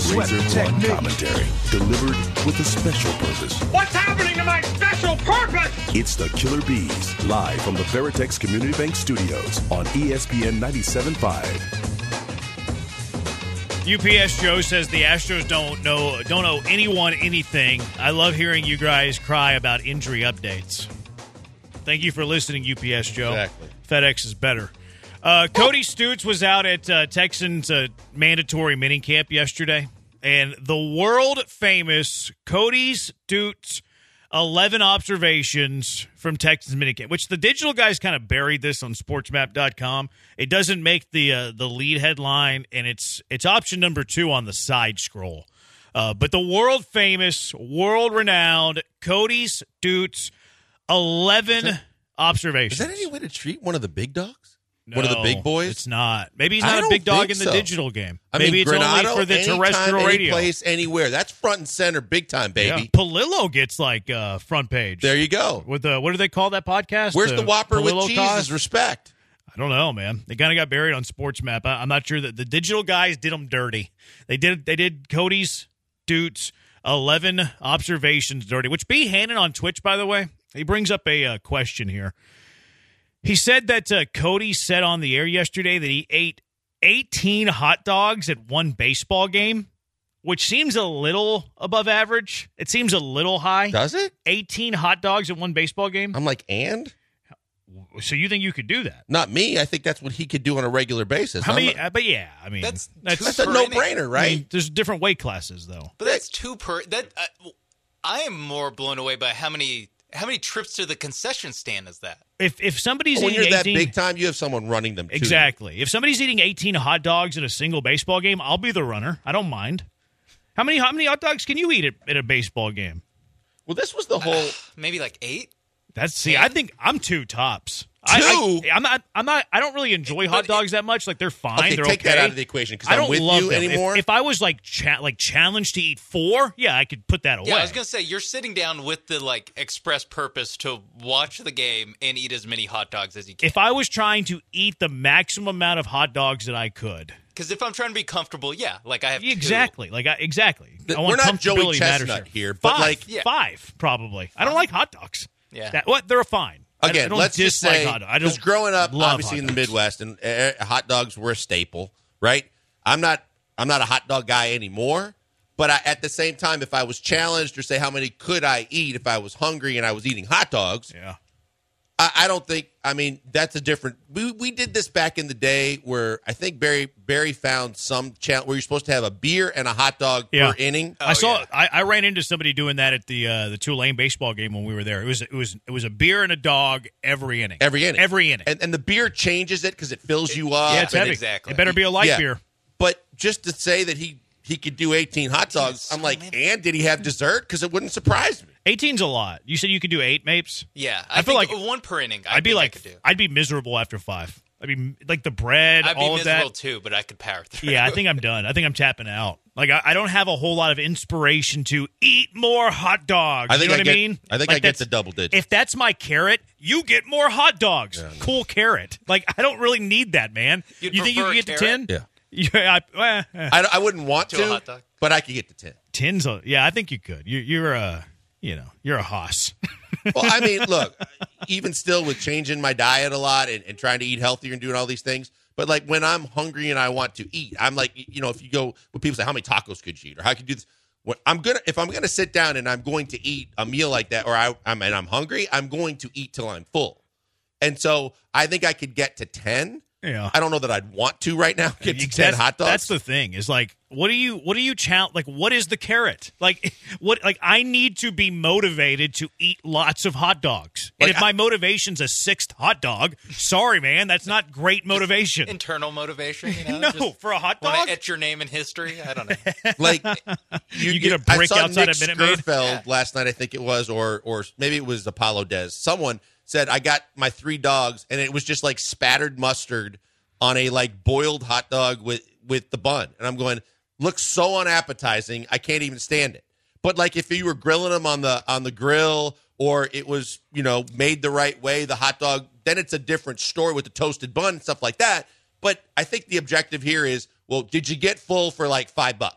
Razor Blunt commentary delivered with a special purpose. What's happening to my special purpose? It's the Killer Bees, live from the Veritex Community Bank Studios on ESPN 97.5. UPS Joe says the Astros don't owe anyone anything. I love hearing you guys cry about injury updates. Thank you for listening, UPS Joe. Exactly. FedEx is better. Cody Stutes was out at Texans' mandatory minicamp yesterday, and the world-famous Cody Stutes 11 observations from Texans minicamp, which the digital guys kind of buried this on sportsmap.com. It doesn't make the lead headline, and it's option number 2 on the side scroll. But the world-famous, world-renowned Cody Stutes 11 observations. Is that any way to treat one of the big dogs? No, one of the big boys? It's not. Maybe he's I not a don't big dog think in the so. digital game. I Maybe mean, it's Granato, only for the terrestrial anytime, radio. Any place, anywhere. That's front and center, big time, baby. Yeah. Palillo gets like front page. There you go. With what do they call that podcast? Where's the Whopper with Palillo cheese? cause? Respect. I don't know, man. They kind of got buried on SportsMap. I'm not sure that the digital guys did them dirty. They did Cody's Stutes 11 observations dirty, which B. Hannon on Twitch, by the way, he brings up a question here. He said that Cody said on the air yesterday that he ate 18 hot dogs at one baseball game, which seems a little above average. It seems a little high. Does it? 18 hot dogs at one baseball game? I'm like, and? So you think you could do that? Not me. I think that's what he could do on a regular basis. How many? But yeah, I mean, That's That's a no-brainer, right? I mean, there's different weight classes, though. But that's 2 per. I am more blown away by how many trips to the concession stand is that? If somebody's when eating you're that 18, big time, you have someone running them too. exactly. If somebody's eating 18 hot dogs in a single baseball game, I'll be the runner. I don't mind. How many hot dogs can you eat at a baseball game? Well, this was the whole. Maybe like 8. I think I'm 2 tops. 2? I'm not. I don't really enjoy hot dogs that much. Like they're fine. Okay, they're take okay. that out of the equation because I I'm don't with love you them. anymore. If I was like challenged to eat 4, yeah, I could put that away. Yeah, I was gonna say you're sitting down with the express purpose to watch the game and eat as many hot dogs as you can. If I was trying to eat the maximum amount of hot dogs that I could. Because if I'm trying to be comfortable, yeah, I have Exactly. Exactly. I want We're not Joey comfortability matters Chestnut here, 5, but 5 probably. I don't like hot dogs. Yeah. They're fine. Again, I don't let's just dislike say, hot dogs. I because don't growing up, love obviously hot in the dogs. Midwest, and hot dogs were a staple, right? I'm not a hot dog guy anymore, but at the same time, if I was challenged or say how many could I eat if I was hungry and I was eating hot dogs, Yeah. I don't think. I mean, that's a different. We did this back in the day where I think Barry found some challenge where you're supposed to have a beer and a hot dog per inning. I ran into somebody doing that at the Tulane baseball game when we were there. It was a beer and a dog every inning. Every inning. And And the beer changes it because it fills you up. yeah, it's and heavy. exactly. It better be a light Yeah. beer. But just to say that he could do 18 hot dogs, I'm like, and did he have dessert? Because it wouldn't surprise me. 18's a lot. You said you could do 8, Mapes? Yeah, I feel think like 1 per inning. I'd be miserable after 5. I mean, like the bread, I'd be all of miserable that. too, but I could power through. Yeah, I think I'm done. I think I'm tapping out. Like I don't have a whole lot of inspiration to eat more hot dogs. I think you know what I I mean? I think Like I get that's- the double digit. If that's my carrot, you get more hot dogs. Cool carrot. Like I don't really need that, man. You'd You think you prefer can get a to carrot? 10? Yeah. I wouldn't want To a hot to, dog? but I could get to 10. 10's I think you could. You're a hoss. Well, I mean, look, even still with changing my diet a lot and trying to eat healthier and doing all these things, but like when I'm hungry and I want to eat, I'm like, if you go, when people say, how many tacos could you eat or how could you do this? If I'm gonna sit down and I'm going to eat a meal like that, or I'm hungry, I'm going to eat till I'm full. And so I think I could get to 10. Yeah. I don't know that I'd want to right now get to 10 hot dogs. That's the thing. Is like, what do you challenge? Like, what is the carrot? Like, what? Like, I need to be motivated to eat lots of hot dogs. And Like, if my motivation's a 6th hot dog, sorry, man, that's not great motivation. Internal motivation, No, just for a hot want dog? to etch your name in history. I don't know. Like You get a brick I saw outside Nick a Minute Maid? Skerfeld last night, I think it was, or maybe it was Apollo Des. Someone said, I got my 3 dogs, and it was just like spattered mustard on a like boiled hot dog with the bun. And I'm going, looks so unappetizing, I can't even stand it. But like if you were grilling them on the grill, or it was, made the right way, the hot dog, then it's a different story with the toasted bun and stuff like that. But I think the objective here is, well, did you get full for like $5?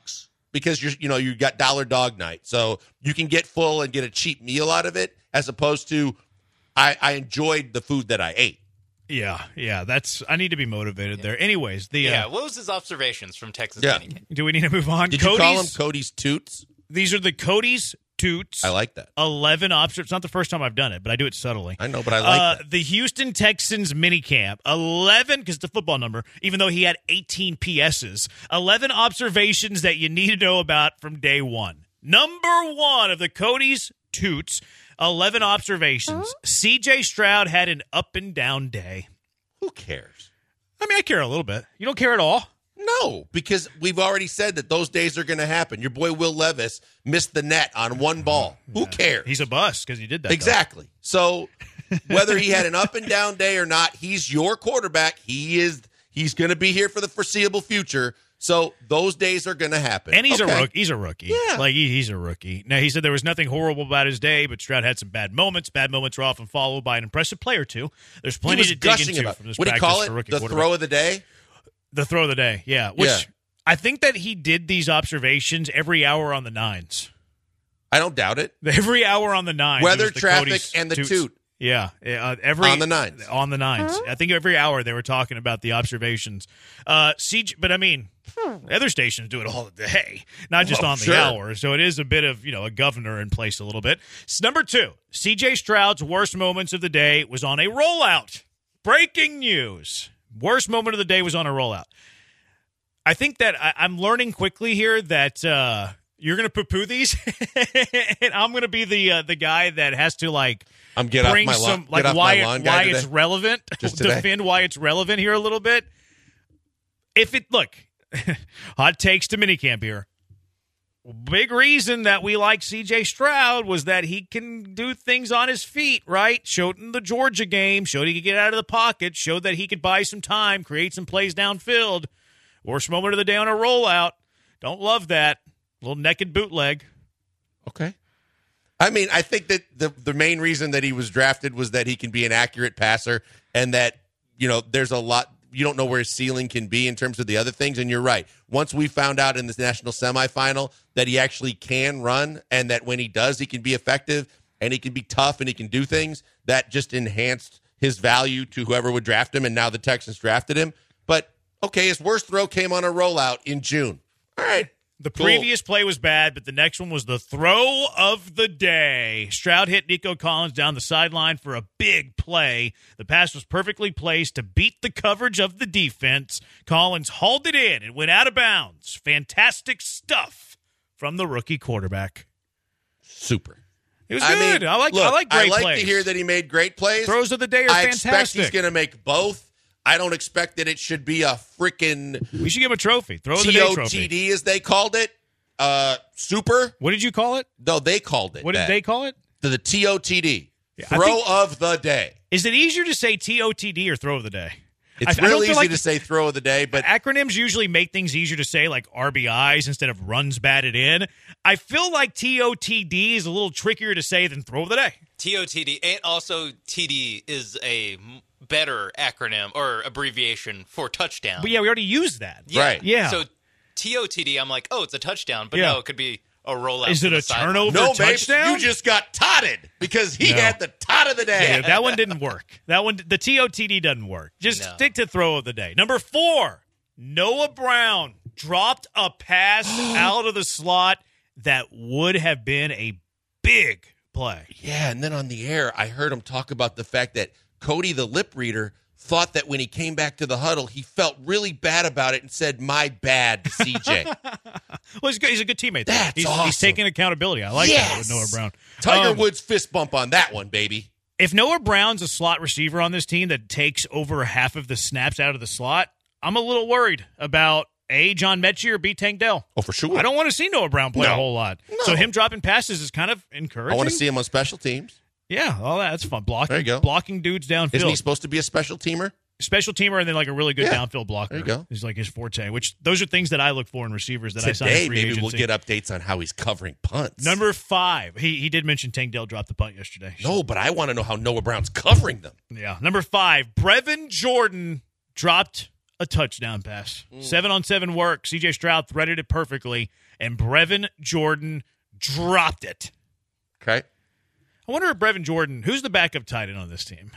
because you got dollar dog night. So you can get full and get a cheap meal out of it, as opposed to I enjoyed the food that I ate. Yeah. I need to be motivated there. Anyways, what was his observations from Texas? Yeah. Do we need to move on? Did you call them Cody's Toots? These are the Cody's Toots. I like that. 11 observations. It's not the first time I've done it, but I do it subtly. I know, but I like that. The Houston Texans minicamp, 11, because it's a football number, even though he had 18 PSs, 11 observations that you need to know about from day one. Number one of the Cody's Toots, 11 observations. CJ Stroud had an up and down day. Who cares? I mean, I care a little bit. You don't care at all? No, because we've already said that those days are going to happen. Your boy Will Levis missed the net on one ball. Who cares? He's a bust because he did that. Exactly. So whether he had an up and down day or not, he's your quarterback. He's going to be here for the foreseeable future. So those days are going to happen. And he's a rookie. He's a rookie. Yeah. Like, he's a rookie. Now, he said there was nothing horrible about his day, but Stroud had some bad moments. Bad moments are often followed by an impressive play or two. There's plenty to dig into from this what do you practice call for it? rookie The quarterback. throw of the day? The throw of the day, yeah. Which I think that he did these observations every hour on the nines. I don't doubt it. Every hour on the nines. Weather, the traffic, Cody's and the Toots. toot. Yeah, every On the nines. On the nines. I think every hour they were talking about the observations. But I mean, other stations do it all day, not just on the hour. So it is a bit of a governor in place a little bit. Number two, C.J. Stroud's worst moments of the day was on a rollout. Breaking news. Worst moment of the day was on a rollout. I think that I'm learning quickly here that you're going to poo-poo these, and I'm going to be the guy that has to bring some why it's relevant. Defend why it's relevant here a little bit. Hot takes to minicamp here. Big reason that we like C.J. Stroud was that he can do things on his feet, right? Showed in the Georgia game, showed he could get out of the pocket, showed that he could buy some time, create some plays downfield. Worst moment of the day on a rollout. Don't love that. Little naked bootleg. Okay. I mean, I think that the main reason that he was drafted was that he can be an accurate passer and that, there's a lot – you don't know where his ceiling can be in terms of the other things, and you're right. Once we found out in this national semifinal that he actually can run and that when he does, he can be effective and he can be tough and he can do things, that just enhanced his value to whoever would draft him, and now the Texans drafted him. But, okay, his worst throw came on a rollout in June. All right. The previous play was bad, but the next one was the throw of the day. Stroud hit Nico Collins down the sideline for a big play. The pass was perfectly placed to beat the coverage of the defense. Collins hauled it in and went out of bounds. Fantastic stuff from the rookie quarterback. Super. It was good. I like great plays. I like to hear that he made great plays. Throws of the day are fantastic. I expect he's going to make both. I don't expect that it should be a freaking We should give him a trophy. Throw of the day trophy. TOTD, as they called it. Super. What did you call it? No, they called it. What did they call it? The TOTD. Throw of the day. Is it easier to say TOTD or throw of the day? It's real easy to say throw of the day, but acronyms usually make things easier to say, like RBIs instead of runs batted in. I feel like TOTD is a little trickier to say than throw of the day. TOTD, and also TD is a better acronym or abbreviation for touchdown. But yeah, we already used that. Yeah. Right. Yeah. So TOTD, I'm like, it's a touchdown, but no, it could be a rollout. Is it a turnover touchdown? You just got totted because he had the tot of the day. Yeah, that one didn't work. The TOTD doesn't work. Just stick to throw of the day. Number 4, Noah Brown dropped a pass out of the slot that would have been a big play. Yeah, and then on the air, I heard him talk about the fact that Cody, the lip reader, thought that when he came back to the huddle, he felt really bad about it and said, "My bad, CJ." Well, he's a good teammate. That's awesome. He's taking accountability. I like that with Noah Brown. Tiger Woods fist bump on that one, baby. If Noah Brown's a slot receiver on this team that takes over half of the snaps out of the slot, I'm a little worried about A, John Mechie, or B, Tank Dell. Oh, for sure. I don't want to see Noah Brown play a whole lot. No. So him dropping passes is kind of encouraging. I want to see him on special teams. Yeah, all that's fun. There you go. Blocking dudes downfield. Isn't he supposed to be a special teamer? Special teamer and then like a really good downfield blocker. There you go. He's like his forte, which those are things that I look for in receivers that I sign Today, in free maybe agency. we'll get updates on how he's covering punts. Number 5. He did mention Tank Dell dropped the punt yesterday. No, but I want to know how Noah Brown's covering them. Yeah. Number 5, Brevin Jordan dropped a touchdown pass. 7-on-7 work. C.J. Stroud threaded it perfectly. and Brevin Jordan dropped it. Okay. I wonder if Brevin Jordan, who's the backup tight end on this team?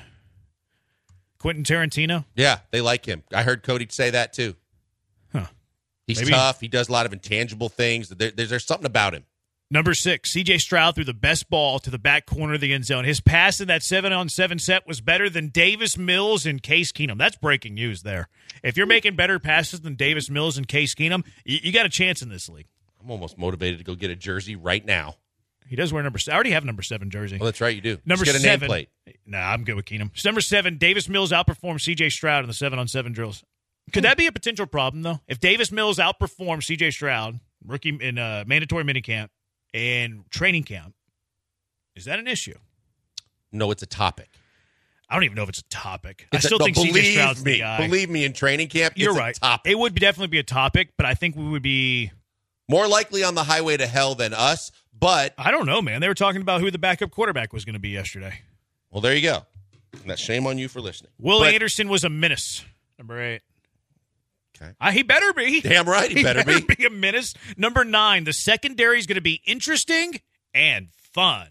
Quentin Tarantino? Yeah, they like him. I heard Cody say that too. Huh. He's Maybe. tough. He does a lot of intangible things. There's something about him. Number 6, C.J. Stroud threw the best ball to the back corner of the end zone. His pass in that 7-on-7 set was better than Davis Mills and Case Keenum. That's breaking news there. If you're making better passes than Davis Mills and Case Keenum, you got a chance in this league. I'm almost motivated to go get a jersey right now. He does wear number 7. I already have a number 7 jersey. Well, that's right, you do. Number Just get a 7. nameplate. Nah, I'm good with Keenum. Number 7, Davis Mills outperformed C.J. Stroud in the 7-on-7 drills. Could that be a potential problem, though? If Davis Mills outperformed C.J. Stroud, rookie in mandatory minicamp and training camp, is that an issue? No, it's a topic. I don't even know if it's a topic. I still think C.J. Stroud's the guy. Believe me, in training camp, You're it's right. a topic. It would definitely be a topic, but I think we would be more likely on the highway to hell than us, but I don't know, man. They were talking about who the backup quarterback was going to be yesterday. well, there you go. And that's shame on you for listening. Will But- Anderson was a menace. Number 8. Okay. He better be. Damn right he better be. a menace. Number 9, the secondary is going to be interesting and fun.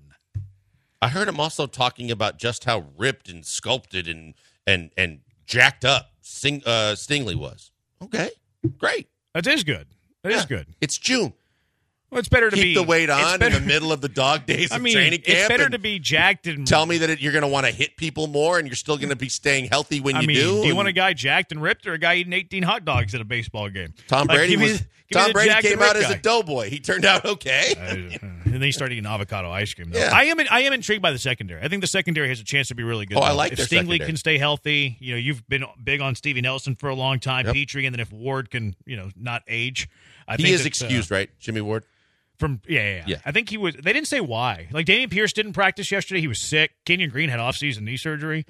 I heard him also talking about just how ripped and sculpted and jacked up Stingley was. Okay, great. That is good. That is Yeah. good. It's June. Well, it's better to Keep be the weight it's on better- in the middle of the dog days I of mean, training camp. it's better and to be jacked and tell me that you're going to want to hit people more, and you're still going to be staying healthy when I you mean, do. do you and want a guy jacked and ripped or a guy eating 18 hot dogs at a baseball game? Tom Like, Brady give me was. the- give me Tom the Brady jacked came and out ripped as a guy. doughboy. He turned out okay. And then he started eating avocado ice cream. Though. Yeah. I am intrigued by the secondary. I think the secondary has a chance to be really good. Oh, I though. like if their Stingley secondary. can stay healthy. You know, you've been big on Stevie Nelson for a long time, Yep. Petrie, and then if Ward can, not age, I He think is that, excused, right, Jimmy Ward? From yeah. I think he was. They didn't say why. Like Damian Pierce didn't practice yesterday. He was sick. Kenyon Green had off-season knee surgery.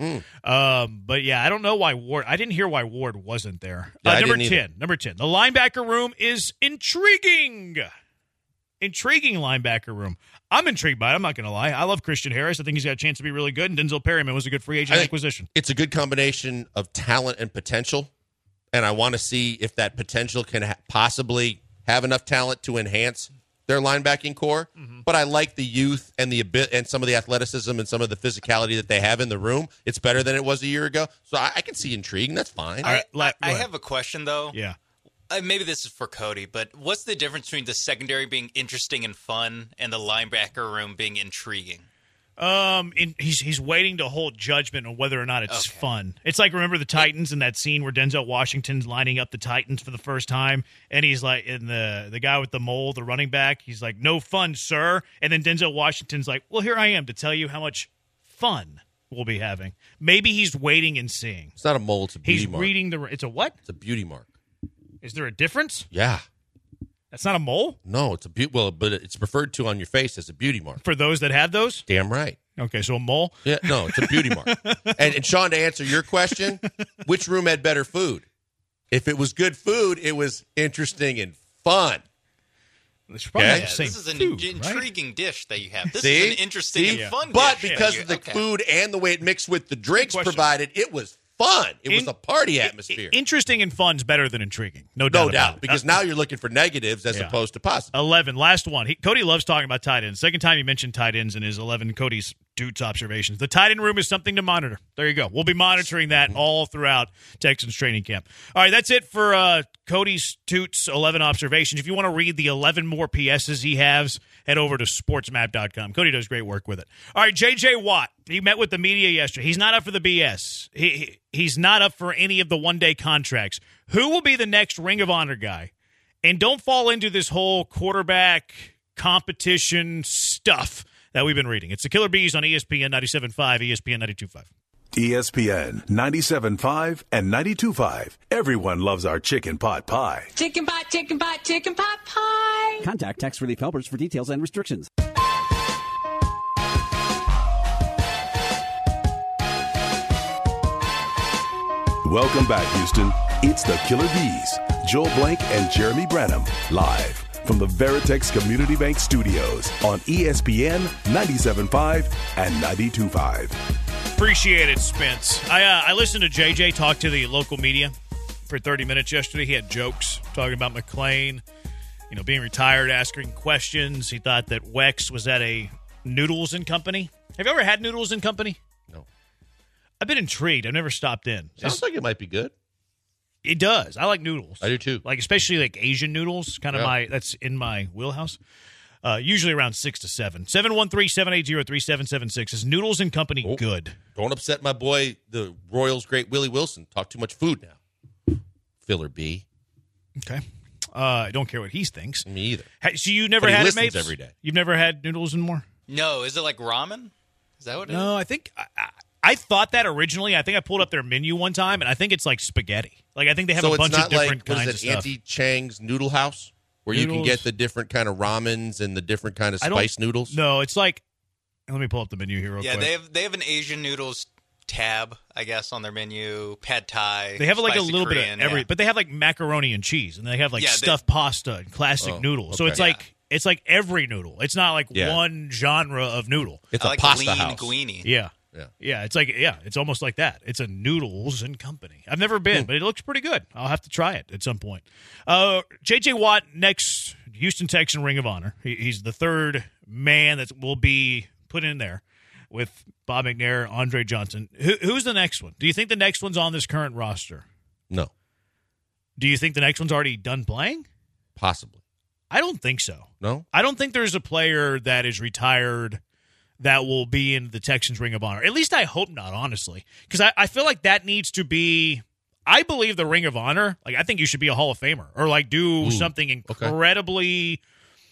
But yeah, I don't know why Ward. I didn't hear why Ward wasn't there. Yeah, I number didn't either. 10. Number 10. The linebacker room is intriguing. Intriguing linebacker room. I'm intrigued by it. I'm not going to lie. I love Christian Harris. I think he's got a chance to be really good. And Denzel Perryman was a good free agent I think acquisition. It's a good combination of talent and potential, and I want to see if that potential can possibly have enough talent to enhance their linebacking core. But I like the youth and and some of the athleticism and some of the physicality that they have in the room. It's better than it was a year ago, so I can see intrigue, and that's fine. All right, go I ahead. have a question, though. Yeah. Maybe this is for Cody, but what's the difference between the secondary being interesting and fun and the linebacker room being intriguing? He's waiting to hold judgment on whether or not it's fun. It's like, remember the Titans in that scene where Denzel Washington's lining up the Titans for the first time, and he's like, and the guy with the mole, the running back, he's like, "No fun, sir." And then Denzel Washington's like, "Well, here I am to tell you how much fun we'll be having." Maybe he's waiting and seeing. It's not a mole; it's a beauty He's mark. reading the. It's a what? It's a beauty mark. Is there a difference? Yeah. That's not a mole No, it's a well, but it's referred to on your face as a beauty mark. for those that have those. Damn right. Okay, so a mole. Yeah, no, it's a beauty mark. And Sean, to answer your question, which room had better food? If it was good food, it was interesting and fun. It's probably Okay. not the Yeah, same this is an food, right? intriguing dish that you have. This See? is an interesting See? and fun But dish. because Yeah, of the okay. food and the way it mixed with the drinks question. provided, it was fun. It was a party atmosphere. Interesting and fun's better than intriguing. No No doubt. doubt. about it. Because now you're looking for negatives as Yeah. opposed to positive. 11, last one. Cody loves talking about tight ends. Second time he mentioned tight ends in his 11 Cody's Dudes observations. The tight end room is something to monitor. There you go. We'll be monitoring that all throughout Texans training camp. All right, that's it for Cody's Toots 11 observations. If you want to read the 11 more PSs he has, head over to sportsmap.com. Cody does great work with it. All right, J.J. Watt. He met with the media yesterday. He's not up for the BS. He's not up for any of the one-day contracts. Who will be the next Ring of Honor guy? And don't fall into this whole quarterback competition stuff that we've been reading. It's the Killer Bees on ESPN 97.5, ESPN 92.5. ESPN 97.5 and 92.5. Everyone loves our chicken pot pie. Chicken pot, chicken pot, chicken pot pie. Contact Tax Relief Helpers for details and restrictions. Welcome back, Houston. It's the Killer Bees, Joel Blank and Jeremy Branham, live from the Veritex Community Bank Studios on ESPN 97.5 and 92.5. Appreciate it, Spence. I listened to JJ talk to the local media for 30 minutes yesterday. He had jokes talking about McClain being retired, asking questions. He thought that Wex was at a Noodles and Company. Have you ever had Noodles and Company? No. I've been intrigued. I've never stopped in. Sounds like it might be good. It does. I like noodles. I do too. Like especially like Asian noodles. Kind of that's in my wheelhouse. Usually around 6 to 7. 713-780-3776. Is Noodles and Company good? Don't upset my boy, the Royals' great Willie Wilson. Talk too much food now. Filler B. Okay. I don't care what he thinks. Me either. So you never But he had it, listens Mapes? every day. You've never had Noodles and More? No, is it like ramen? Is that what it is? No, I think I thought that originally. I think I pulled up their menu one time, and I think it's like spaghetti. Like I think they have a bunch of different kinds of stuff. Auntie Chang's Noodle House, where you can get the different kind of ramens and the different kind of spice noodles? No, it's like. Let me pull up the menu here real quick. Yeah, they have an Asian noodles tab, I guess, on their menu. Pad Thai. They have like a little Korean, bit of every, but they have like macaroni and cheese, and they have like Yeah, stuffed pasta and classic noodles. So okay. it's like every noodle. It's not like one genre of noodle. It's I a like pasta lean house. guini. Yeah. Yeah. Yeah, it's like it's almost like that. It's a Noodles and Company. I've never been, but it looks pretty good. I'll have to try it at some point. J.J. Watt, next Houston Texan Ring of Honor. He's the third man that will be put in there with Bob McNair, Andre Johnson. Who's the next one? Do you think the next one's on this current roster? No. Do you think the next one's already done playing? Possibly. I don't think so. No? I don't think there's a player that is retired that will be in the Texans Ring of Honor. At least I hope not, honestly. Because I feel like that needs to be – I believe the Ring of Honor, like I think you should be a Hall of Famer or like do something incredibly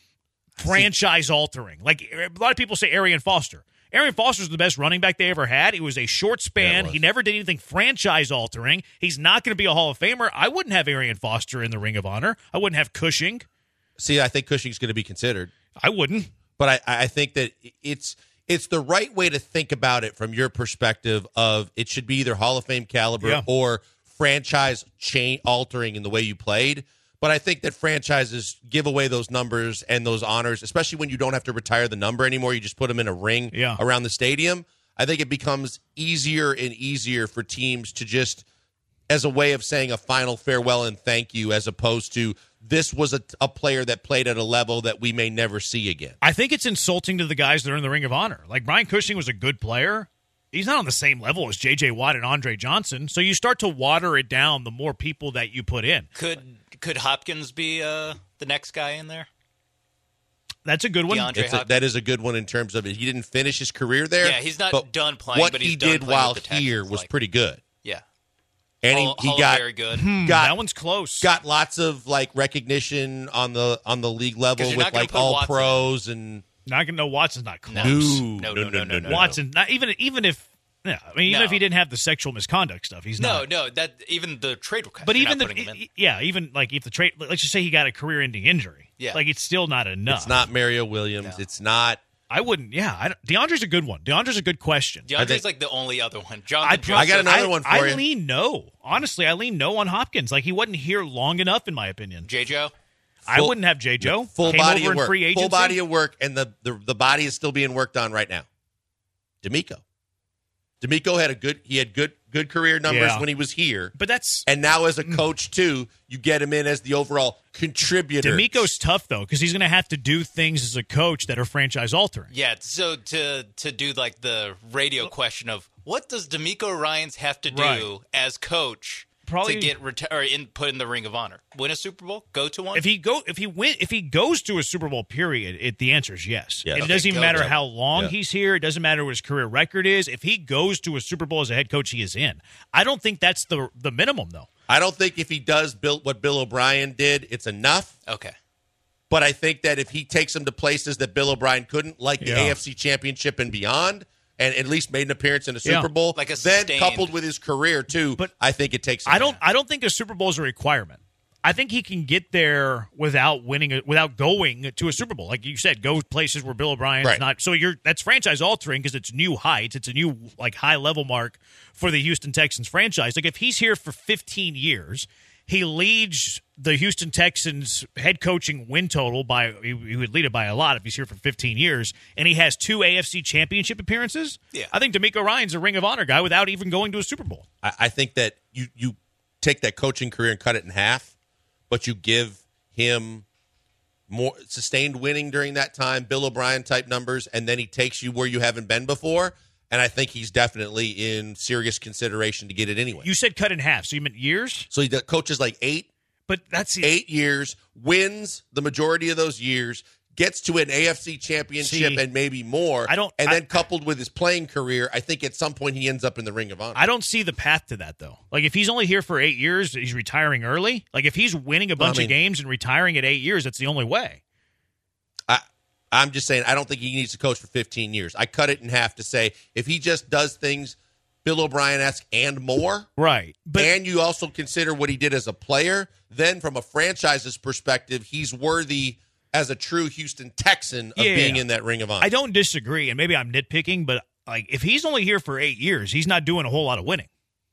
franchise-altering. Like a lot of people say Arian Foster. Arian Foster's the best running back they ever had. It was a short span. He never did anything franchise-altering. He's not going to be a Hall of Famer. I wouldn't have Arian Foster in the Ring of Honor. I wouldn't have Cushing. See, I think Cushing's going to be considered. I wouldn't. But I think that it's the right way to think about it from your perspective of it should be either Hall of Fame caliber or franchise chain altering in the way you played. But I think that franchises give away those numbers and those honors, especially when you don't have to retire the number anymore. You just put them in a ring around the stadium. I think it becomes easier and easier for teams to just, as a way of saying a final farewell and thank you, as opposed to this was a player that played at a level that we may never see again. I think it's insulting to the guys that are in the Ring of Honor. Like Brian Cushing was a good player. He's not on the same level as J.J. Watt and Andre Johnson. So you start to water it down the more people that you put in. Could Hopkins be the next guy in there? That's a good one. That is a good one in terms of it. He didn't finish his career there. Yeah, he's not done playing. What but he he's done did playing while with the Texans, here was pretty good. Yeah, and he got very good. That one's close. Got lots of like recognition on the league level with like all pros and. Not gonna know Watson's not close. No. Watson, not even if. Yeah, I mean, even if he didn't have the sexual misconduct stuff, he's not. No, that even the trade request. But even even like if the trade, let's just say he got a career-ending injury, like it's still not enough. It's not Mario Williams. No. It's not. I wouldn't. Yeah, DeAndre's a good one. DeAndre's a good question. DeAndre's like the only other one. I got another one for you. I lean no. Honestly, I lean no on Hopkins. Like he wasn't here long enough, in my opinion. J-Joe. I wouldn't have J-Joe. Full body of work. Full body of work, and the body is still being worked on right now. D'Amico had good career numbers when he was here. But and now as a coach too, you get him in as the overall contributor. D'Amico's tough though because he's going to have to do things as a coach that are franchise altering. Yeah, so to do like the radio question of what does D'Amico Ryans have to do as coach to get put in the Ring of Honor? Win a Super Bowl? Go to one? If he goes to a Super Bowl, period, the answer is yes. Yeah. And it doesn't even matter how long he's here. It doesn't matter what his career record is. If he goes to a Super Bowl as a head coach, he is in. I don't think that's the minimum, though. I don't think if he does what Bill O'Brien did, it's enough. Okay. But I think that if he takes him to places that Bill O'Brien couldn't, like the AFC Championship and beyond, and at least made an appearance in a Super Bowl, like then coupled with his career too, but I think it takes him. I don't think a Super Bowl is a requirement. I think he can get there without going to a Super Bowl. Like you said, go places where Bill O'Brien's not. So that's franchise altering because it's new heights. It's a new like high level mark for the Houston Texans franchise. Like if he's here for 15 years, he leads the Houston Texans head coaching win total he would lead it by a lot if he's here for 15 years, and he has 2 AFC championship appearances. Yeah. I think D'Amico Ryan's a Ring of Honor guy without even going to a Super Bowl. I think that you take that coaching career and cut it in half, but you give him more sustained winning during that time, Bill O'Brien type numbers, and then he takes you where you haven't been before. And I think he's definitely in serious consideration to get it anyway. You said cut in half, so you meant years? So he coaches like 8. But that's 8 years, wins the majority of those years, gets to an AFC championship and maybe more. Then coupled with his playing career, I think at some point he ends up in the Ring of Honor. I don't see the path to that, though. Like, if he's only here for 8 years, he's retiring early. Like, if he's winning a bunch of games and retiring at 8 years, that's the only way. I'm just saying I don't think he needs to coach for 15 years. I cut it in half to say if he just does things Bill O'Brien-esque and more, right? And you also consider what he did as a player, then from a franchise's perspective, he's worthy as a true Houston Texan of being in that Ring of Honor. I don't disagree, and maybe I'm nitpicking, but like if he's only here for 8 years, he's not doing a whole lot of winning.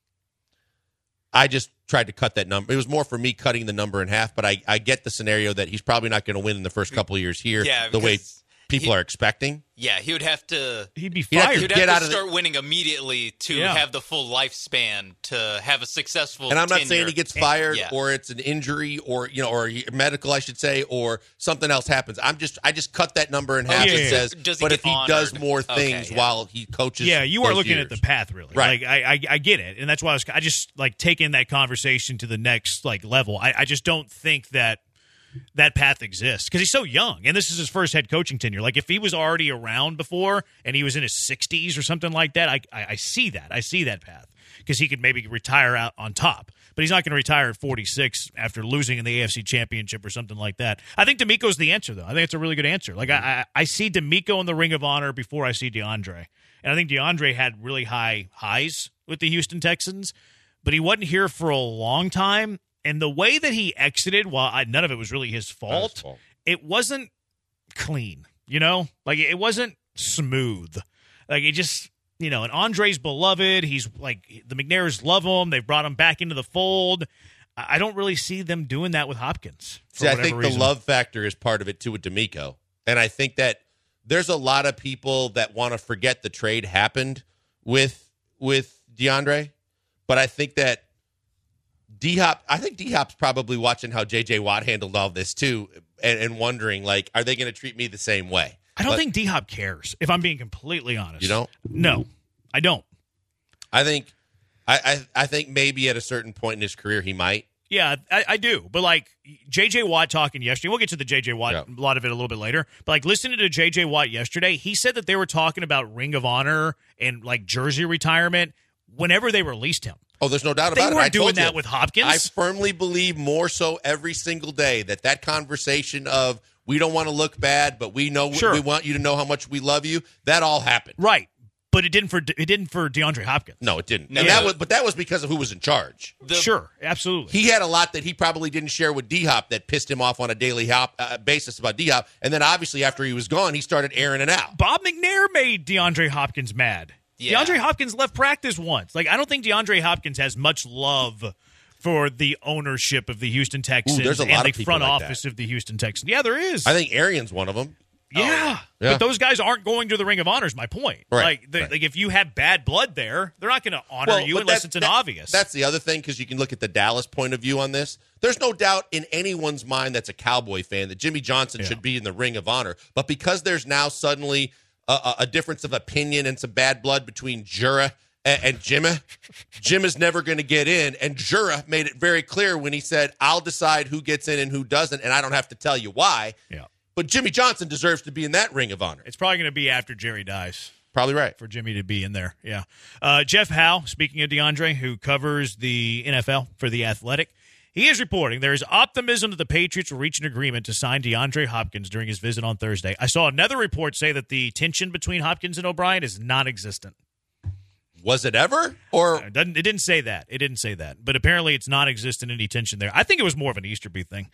I just tried to cut that number. It was more for me cutting the number in half, but I get the scenario that he's probably not going to win in the first couple of years here the way people are expecting. Yeah, he would have to. He'd be fired. He'd have to start winning immediately to have the full lifespan to have a successful. And I'm not tenure. saying he gets fired or it's an injury or or medical, I should say, or something else happens. I just cut that number in half and says, but if he does more things while he coaches, you are looking at the path really. Right. Like I get it, and that's why I just like taking that conversation to the next like level. I just don't think that path exists because he's so young, and this is his first head coaching tenure. Like if he was already around before and he was in his 60s or something like that, I see that. I see that path because he could maybe retire out on top, but he's not going to retire at 46 after losing in the AFC Championship or something like that. I think DeMeco's the answer, though. I think it's a really good answer. Like I see DeMeco in the Ring of Honor before I see DeAndre, and I think DeAndre had really high highs with the Houston Texans, but he wasn't here for a long time. And the way that he exited, while none of it was really his fault, it wasn't clean, Like, it wasn't smooth. Like, it just, and Andre's beloved. He's, like, the McNairs love him. They've brought him back into the fold. I don't really see them doing that with Hopkins. See, I think the love factor is part of it, too, with DeMeco. And I think that there's a lot of people that want to forget the trade happened with DeAndre. But I think that D-Hop's probably watching how J.J. Watt handled all this, too, and wondering, like, are they going to treat me the same way? I don't think D-Hop cares, if I'm being completely honest. You don't? No, I don't. I think maybe at a certain point in his career he might. Yeah, I do. But, like, J.J. Watt talking yesterday, we'll get to the J.J. Watt, a lot of it a little bit later. But, like, listening to J.J. Watt yesterday, he said that they were talking about Ring of Honor and, like, jersey retirement whenever they released him. Oh, there's no doubt about it. They weren't doing that with Hopkins. I firmly believe more so every single day that conversation of we don't want to look bad, but we know we want you to know how much we love you, that all happened. Right. But it didn't for DeAndre Hopkins. No, it didn't. And that was because of who was in charge. Sure, absolutely. He had a lot that he probably didn't share with D-Hop that pissed him off on a daily basis about D-Hop. And then obviously after he was gone, he started airing it out. Bob McNair made DeAndre Hopkins mad. Yeah. DeAndre Hopkins left practice once. Like, I don't think DeAndre Hopkins has much love for the ownership of the Houston Texans and the front office of the Houston Texans. Yeah, there is. I think Arians one of them. Yeah. But those guys aren't going to the Ring of Honor is my point. Right. Like if you have bad blood there, they're not going to honor you unless it's obvious. That's the other thing, because you can look at the Dallas point of view on this. There's no doubt in anyone's mind that's a Cowboy fan that Jimmy Johnson should be in the Ring of Honor. But because there's now suddenly a difference of opinion and some bad blood between Jura and Jimmy. Jim is never going to get in, and Jura made it very clear when he said, I'll decide who gets in and who doesn't, and I don't have to tell you why. Yeah. But Jimmy Johnson deserves to be in that Ring of Honor. It's probably going to be after Jerry dies. Probably right. For Jimmy to be in there, yeah. Jeff Howe, speaking of DeAndre, who covers the NFL for The Athletic, he is reporting there is optimism that the Patriots will reach an agreement to sign DeAndre Hopkins during his visit on Thursday. I saw another report say that the tension between Hopkins and O'Brien is non-existent. Was it ever? Or it didn't say that. It didn't say that. But apparently it's non-existent any tension there. I think it was more of an Easterby thing.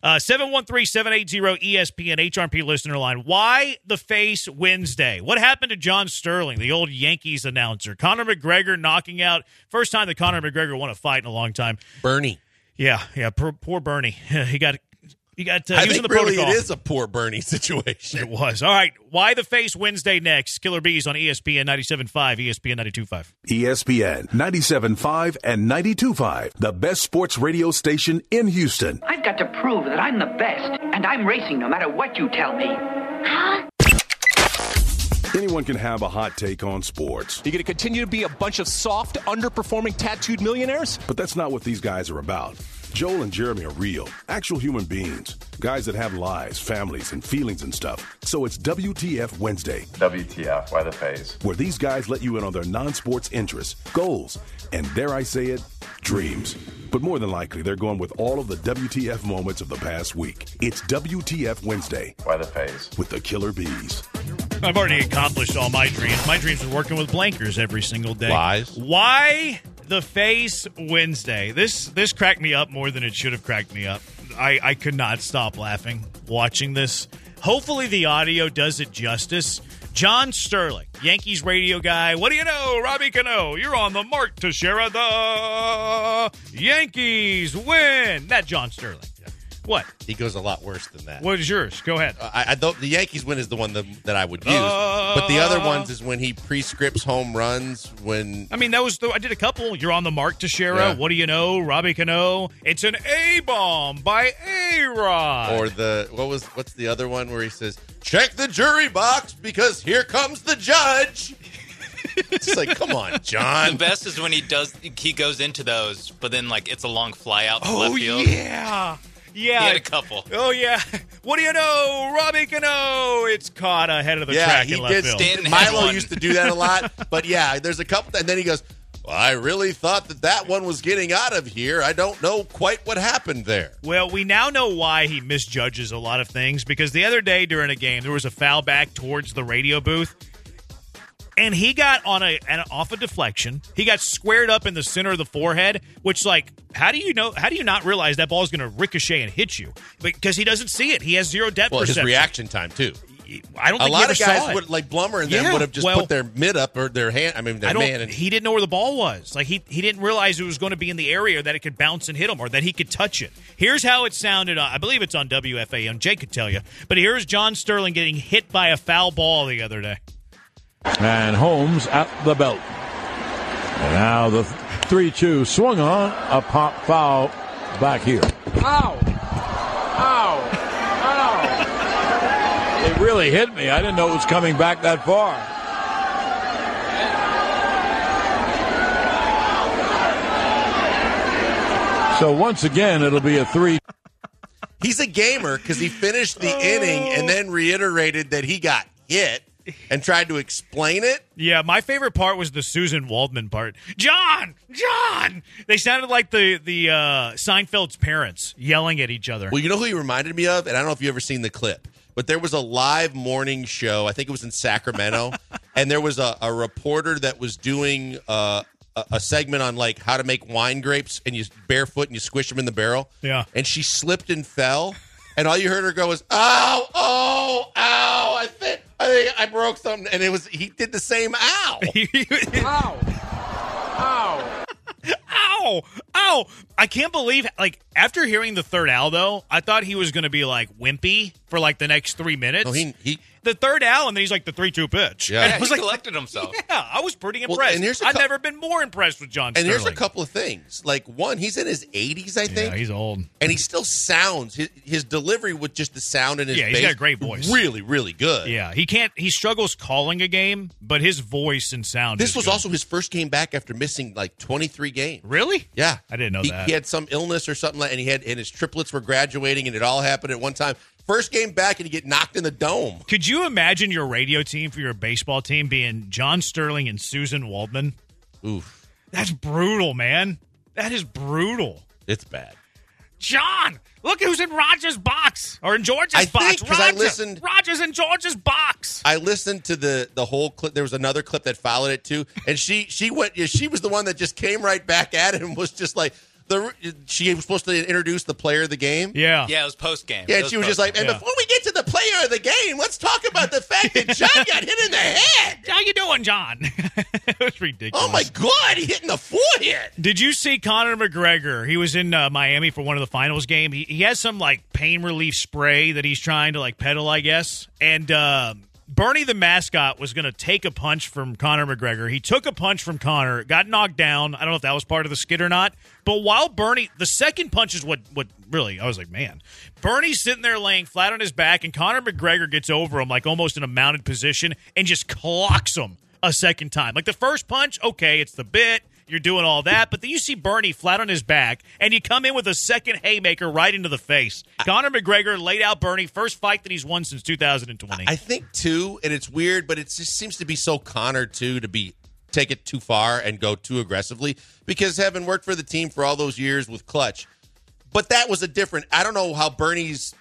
713-780-ESPN HRP listener line. Why the face Wednesday? What happened to John Sterling, the old Yankees announcer? Conor McGregor knocking out. First time that Conor McGregor won a fight in a long time. Bernie. Yeah. Poor Bernie. He was in the really protocol. It is a poor Bernie situation. It was. All right. Why the face Wednesday next? Killer Bees on ESPN 97.5, ESPN 92.5. ESPN 97.5 and 92.5, the best sports radio station in Houston. I've got to prove that I'm the best, And I'm racing no matter what you tell me. Huh? Anyone can have a hot take on sports. You're going to continue to be a bunch of soft, underperforming, tattooed millionaires? But that's not what these guys are about. Joel and Jeremy are real, actual human beings. Guys that have lives, families, and feelings and stuff. So it's WTF Wednesday. WTF, why the phase? Where these guys let you in on their non-sports interests, goals, and dare I say it, dreams. But more than likely, they're going with all of the WTF moments of the past week. It's WTF Wednesday. Why the phase? With the Killer Bees. I've already accomplished all my dreams. My dreams are working with blankers every single day. Lies. Why the Face Wednesday? This cracked me up more than it should have cracked me up. I could not stop laughing watching this. Hopefully the audio does it justice. John Sterling, Yankees radio guy. What do you know, Robbie Cano? You're on the mark to share the Yankees win. That John Sterling. What? He goes a lot worse than that. What is yours? Go ahead. The Yankees win is the one that I would use. But the other ones is when he pre-scripts home runs. I did a couple. You're on the mark to Shara. Yeah. What do you know? Robbie Cano. It's an A-bomb by A-Rod. Or what's the other one where he says, check the jury box because here comes the judge. It's like, come on, John. The best is when he goes into those, but then it's a long fly out to left field. Oh, yeah. Yeah. He had a couple. Oh, yeah. What do you know? Robbie Cano. It's caught ahead of the track in left field. Stanton Milo used to do that a lot. But, yeah, there's a couple. And then he goes, well, I really thought that one was getting out of here. I don't know quite what happened there. Well, we now know why he misjudges a lot of things. Because the other day during a game, there was a foul back towards the radio booth. And he got off a deflection. He got squared up in the center of the forehead, which, how do you not realize that ball is going to ricochet and hit you? Because he doesn't see it. He has zero depth perception. His reaction time, too. I don't think a lot of guys saw it. would, Blummer and them would have just put their mid up or their hand. He didn't know where the ball was. He didn't realize it was going to be in the area that it could bounce and hit him or that he could touch it. Here's how it sounded. I believe it's on WFAN. Jake could tell you. But here's John Sterling getting hit by a foul ball the other day. And Holmes at the belt. And now the 3-2 swung on. A pop foul back here. Ow! Ow! Ow! It really hit me. I didn't know it was coming back that far. So once again, it'll be a 3. He's a gamer because he finished the inning and then reiterated that he got hit. And tried to explain it? Yeah, my favorite part was the Susan Waldman part. John! They sounded like the Seinfeld's parents yelling at each other. Well, you know who he reminded me of? And I don't know if you've ever seen the clip, but there was a live morning show. I think it was in Sacramento. And there was a reporter that was doing a segment on how to make wine grapes, and you barefoot and you squish them in the barrel. Yeah. And she slipped and fell. And all you heard her go was, ow, oh, ow, I think I broke something. And he did the same ow. Ow. Ow. Ow. Ow. I can't believe, after hearing the third ow, though, I thought he was going to be, wimpy for, the next 3 minutes. No, he the third ow, and then he's the 3-2 pitch. Yeah, and he collected himself. Yeah, I was pretty impressed. And I've never been more impressed with John Sterling. And here's a couple of things. One, he's in his 80s, I think. Yeah, he's old. And he still sounds, his delivery with just the sound in his bass. Yeah, he's got a great voice. Really, really good. Yeah, he struggles calling a game, but his voice and sound This was good. also his first game back after missing 23 games. Really? Yeah. I didn't know that. He had some illness or something, and his triplets were graduating, and it all happened at one time. First game back, and you get knocked in the dome. Could you imagine your radio team for your baseball team being John Sterling and Susan Waldman? Oof. That's brutal, man. That is brutal. It's bad. John, look who's in Rogers' box. Or in George's box. Rogers in George's box. I listened to the whole clip. There was another clip that followed it, too. And she was the one that just came right back at him and was just like... she was supposed to introduce the player of the game. Yeah. Yeah, it was post-game. Yeah, and she was just like, and before we get to the player of the game, let's talk about the fact that John got hit in the head. How you doing, John? It was ridiculous. Oh, my God, he hit in the forehead. Did you see Conor McGregor? He was in Miami for one of the finals game. He has some, pain relief spray that he's trying to, peddle, I guess. And Bernie the mascot was going to take a punch from Conor McGregor. He took a punch from Conor, got knocked down. I don't know if that was part of the skit or not. But while Bernie, the second punch is what really, I was like, man. Bernie's sitting there laying flat on his back, and Conor McGregor gets over him like almost in a mounted position and just clocks him a second time. Like the first punch, okay, it's the bit. You're doing all that, but then you see Bernie flat on his back, and you come in with a second haymaker right into the face. Conor McGregor laid out Bernie, first fight that he's won since 2020. I think, too, and it's weird, but it just seems to be so Conor, too, to take it too far and go too aggressively, because having worked for the team for all those years with Clutch, but that was a different – I don't know how Bernie's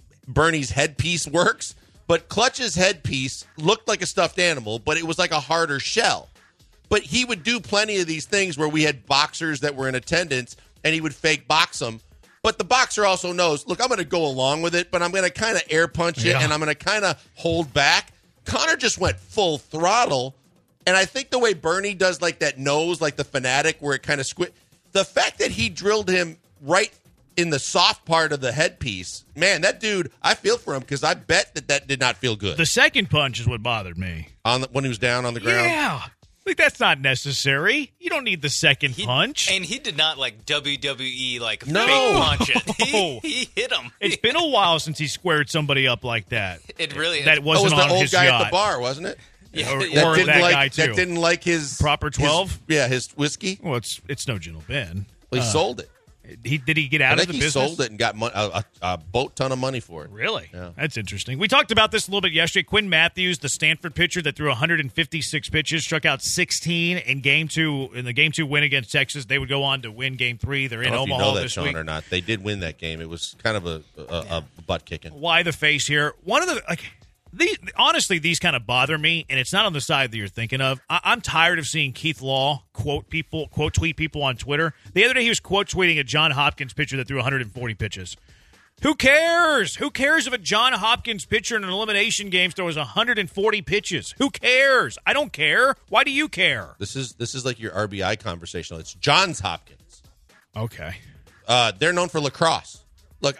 headpiece works, but Clutch's headpiece looked like a stuffed animal, but it was like a harder shell. But he would do plenty of these things where we had boxers that were in attendance, and he would fake box them. But the boxer also knows, look, I'm going to go along with it, but I'm going to kind of air punch it, and I'm going to kind of hold back. Conor just went full throttle, and I think the way Bernie does like that nose, like the Fanatic, where it kind of the fact that he drilled him right in the soft part of the headpiece, man, that dude, I feel for him because I bet that did not feel good. The second punch is what bothered me. When he was down on the ground? Yeah. Like, that's not necessary. You don't need the second punch. And he did not, like, WWE, like, fake punch it. He hit him. It's been a while since he squared somebody up like that. It really is. That wasn't on his yacht. That was the old guy at the bar, wasn't it? Yeah. Or that guy, too. That didn't like his... Proper 12? His whiskey. Well, it's no Gentle Ben. Well, he sold it. Did he get out of the business? He sold it and got a boat ton of money for it. Really? Yeah. That's interesting. We talked about this a little bit yesterday. Quinn Matthews, the Stanford pitcher that threw 156 pitches, struck out 16 in Game 2. In the Game 2 win against Texas, they would go on to win Game 3. They're in Omaha this week. I don't know if you know that, Sean, or not. They did win that game. It was kind of a butt kicking. Why the face here? One of the honestly, these kind of bother me, and it's not on the side that you're thinking of. I'm tired of seeing Keith Law quote tweet people on Twitter. The other day, he was quote tweeting a John Hopkins pitcher that threw 140 pitches. Who cares? Who cares if a John Hopkins pitcher in an elimination game throws 140 pitches? Who cares? I don't care. Why do you care? This is like your RBI conversation. It's Johns Hopkins. Okay. They're known for lacrosse. Look,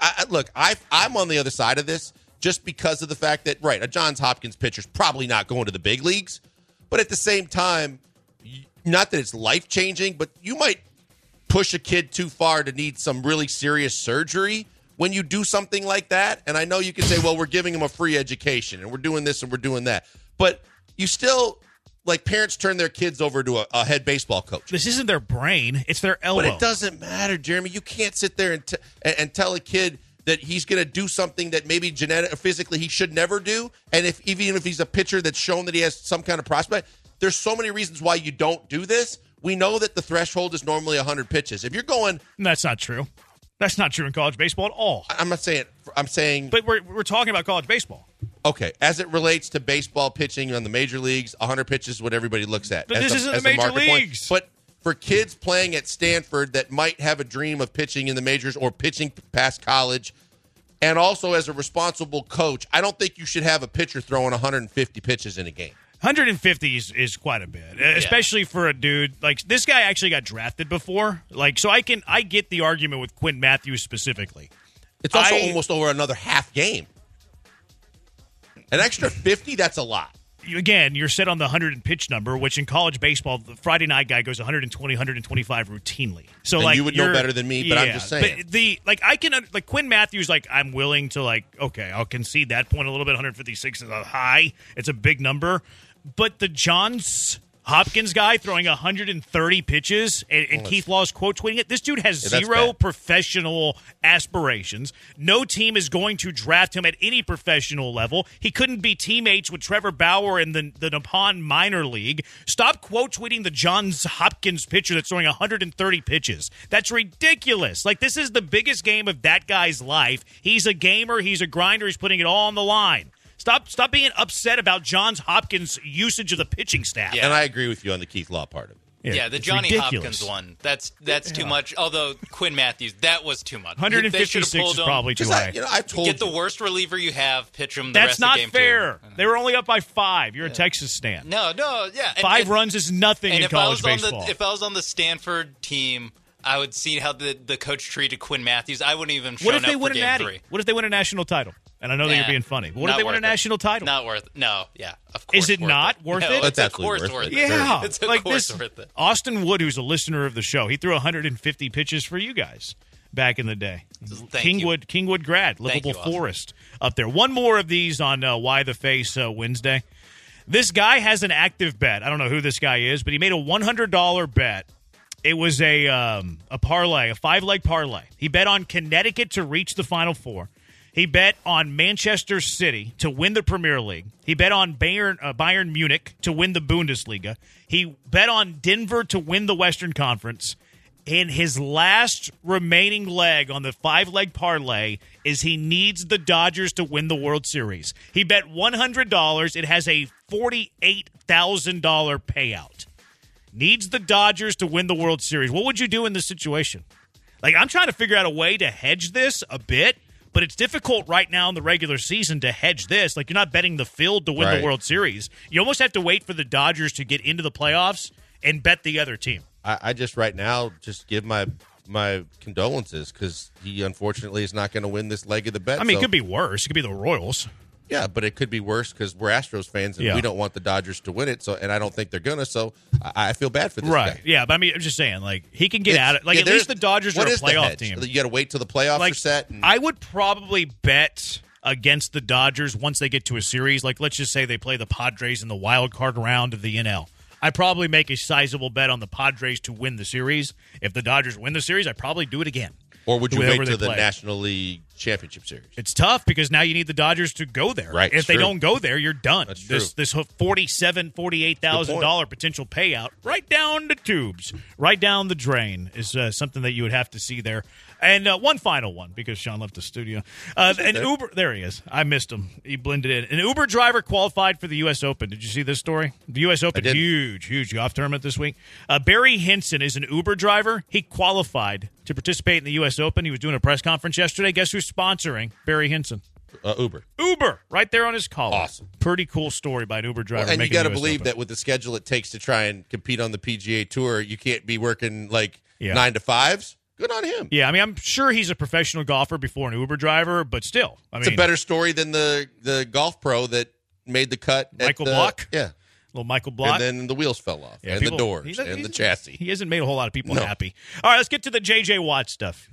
I'm on the other side of this. Just because of the fact that, right, a Johns Hopkins pitcher's probably not going to the big leagues. But at the same time, not that it's life-changing, but you might push a kid too far to need some really serious surgery when you do something like that. And I know you can say, well, we're giving him a free education, and we're doing this and we're doing that. But you still, like, parents turn their kids over to a head baseball coach. This isn't their brain. It's their elbow. But it doesn't matter, Jeremy. You can't sit there and tell a kid that he's going to do something that maybe genetic or physically he should never do. And even if he's a pitcher that's shown that he has some kind of prospect, there's so many reasons why you don't do this. We know that the threshold is normally 100 pitches. If you're going... That's not true. That's not true in college baseball at all. I'm not saying... I'm saying... But we're talking about college baseball. Okay. As it relates to baseball pitching on the major leagues, 100 pitches is what everybody looks at. But this isn't the major leagues. But for kids playing at Stanford that might have a dream of pitching in the majors or pitching past college, and also as a responsible coach, I don't think you should have a pitcher throwing 150 pitches in a game. 150 is quite a bit, especially for a dude like this guy. Actually got drafted before, so I get the argument with Quinn Matthews specifically. It's also almost over another half game. An extra 50, that's a lot. Again, you're set on the 100 pitch number, which in college baseball, the Friday night guy goes 120, 125 routinely. So, and you would know better than me, but I'm just saying. But Quinn Matthews, I'm willing to I'll concede that point a little bit. 156 is a high. It's a big number. But the Johns Hopkins guy throwing 130 pitches and Keith Law's quote tweeting it. This dude has zero professional aspirations. No team is going to draft him at any professional level. He couldn't be teammates with Trevor Bauer in the Nippon minor league. Stop quote tweeting the Johns Hopkins pitcher that's throwing 130 pitches. That's ridiculous. This is the biggest game of that guy's life. He's a gamer. He's a grinder. He's putting it all on the line. Stop being upset about Johns Hopkins' usage of the pitching staff. Yeah. And I agree with you on the Keith Law part of it. Yeah, the Johnny ridiculous. Hopkins one. That's too much. Although Quinn Matthews, that was too much. 156 is probably too high. I've told you. Get the worst reliever you have, pitch him the That's rest not of the game fair. Too. They were only up by 5. You're a Texas stan. No, yeah. 5 runs is nothing in college baseball. If I was on the Stanford team, I would see how the coach treated Quinn Matthews. I wouldn't even show up for game 3. What if they win a national title? And I know that you're being funny. But what if they win a national title? Not worth it. No, yeah, of course. Is it not worth it? It's of course worth it. Yeah. It's of course worth it. Austin Wood, who's a listener of the show, he threw 150 pitches for you guys back in the day. Kingwood grad, Livable Forest up there. One more of these on Why the Face Wednesday. This guy has an active bet. I don't know who this guy is, but he made a $100 bet. It was a parlay, a 5-leg parlay. He bet on Connecticut to reach the Final Four. He bet on Manchester City to win the Premier League. He bet on Bayern Munich to win the Bundesliga. He bet on Denver to win the Western Conference. And his last remaining leg on the 5-leg parlay is he needs the Dodgers to win the World Series. He bet $100. It has a $48,000 payout. Needs the Dodgers to win the World Series. What would you do in this situation? Like, I'm trying to figure out a way to hedge this a bit. But it's difficult right now in the regular season to hedge this. Like, you're not betting the field to win the World Series. You almost have to wait for the Dodgers to get into the playoffs and bet the other team. I just right now just give my condolences because he unfortunately is not going to win this leg of the bet. I mean, it could be worse. It could be the Royals. Yeah, but it could be worse because we're Astros fans and we don't want the Dodgers to win it. So, and I don't think they're gonna. So, I feel bad for this guy. Yeah, but I mean, I'm just saying, like, he can get out of like at least the Dodgers are a playoff team. You got to wait till the playoffs are set. I would probably bet against the Dodgers once they get to a series. Like, let's just say they play the Padres in the wild card round of the NL. I'd probably make a sizable bet on the Padres to win the series. If the Dodgers win the series, I'd probably do it again. Or would you wait till the National League Championship Series? It's tough because now you need the Dodgers to go there. Right. If they don't go there, you're done. That's this $47,000, $48,000 potential payout right down the tubes, right down the drain is something that you would have to see there. And one final one because Sean left the studio. Uber, there he is. I missed him. He blended in. An Uber driver qualified for the U.S. Open. Did you see this story? The U.S. Open, huge golf tournament this week. Barry Henson is an Uber driver. He qualified to participate in the U.S. Open. He was doing a press conference yesterday. Guess who's sponsoring Barry Henson? Uber, right there on his collar. Awesome. Pretty cool story by an Uber driver. And you got to believe that with the schedule it takes to try and compete on the PGA Tour, you can't be working like 9 to 5s. Good on him. Yeah, I mean, I'm sure he's a professional golfer before an Uber driver, but still. I mean, it's a better story than the golf pro that made the cut. Michael Block? Yeah. Little Michael Block. And then the wheels fell off, and the doors, and the chassis. He hasn't made a whole lot of people happy. All right, let's get to the J.J. Watt stuff.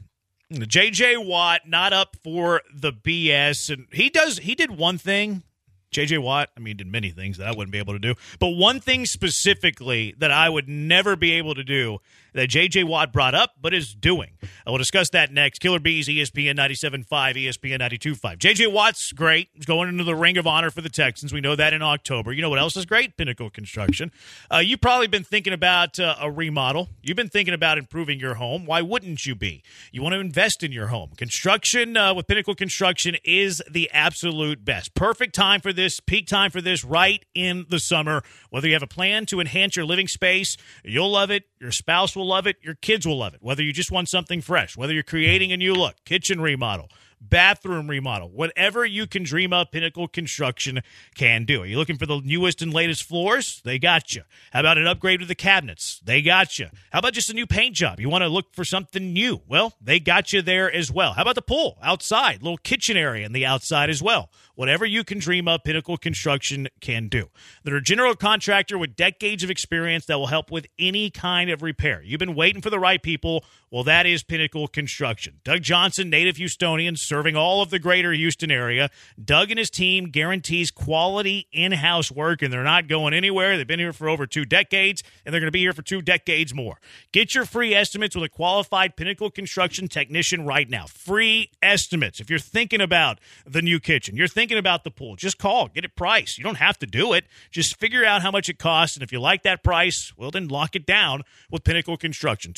J.J. Watt not up for the BS, and he did one thing. J.J. Watt, I mean, did many things that I wouldn't be able to do, but one thing specifically that I would never be able to do that J.J. Watt brought up, but is doing. I will discuss that next. Killer Bees, ESPN 97.5, ESPN 92.5. J.J. Watt's great. He's going into the Ring of Honor for the Texans. We know that in October. You know what else is great? Pinnacle Construction. You've probably been thinking about a remodel. You've been thinking about improving your home. Why wouldn't you be? You want to invest in your home. Construction with Pinnacle Construction is the absolute best. Perfect time for this, peak time for this, right in the summer. Whether you have a plan to enhance your living space, you'll love it. Your spouse will love it. Your kids will love it. Whether you just want something fresh, whether you're creating a new look, kitchen remodel, bathroom remodel, whatever you can dream up, Pinnacle Construction can do. Are you looking for the newest and latest floors? They got you. How about an upgrade with the cabinets? They got you. How about just a new paint job? You want to look for something new? Well, they got you there as well. How about the pool outside, little kitchen area in the outside as well? Whatever you can dream up, Pinnacle Construction can do. They're a general contractor with decades of experience that will help with any kind of repair. You've been waiting for the right people. Well, that is Pinnacle Construction. Doug Johnson, native Houstonian, serving all of the greater Houston area. Doug and his team guarantees quality in-house work, and they're not going anywhere. They've been here for over 2 decades, and they're going to be here for 2 decades more. Get your free estimates with a qualified Pinnacle Construction technician right now. Free estimates. If you're thinking about the new kitchen, you're thinking about the pool, just call. Get it priced. You don't have to do it. Just figure out how much it costs, and if you like that price, well, then lock it down with Pinnacle Construction.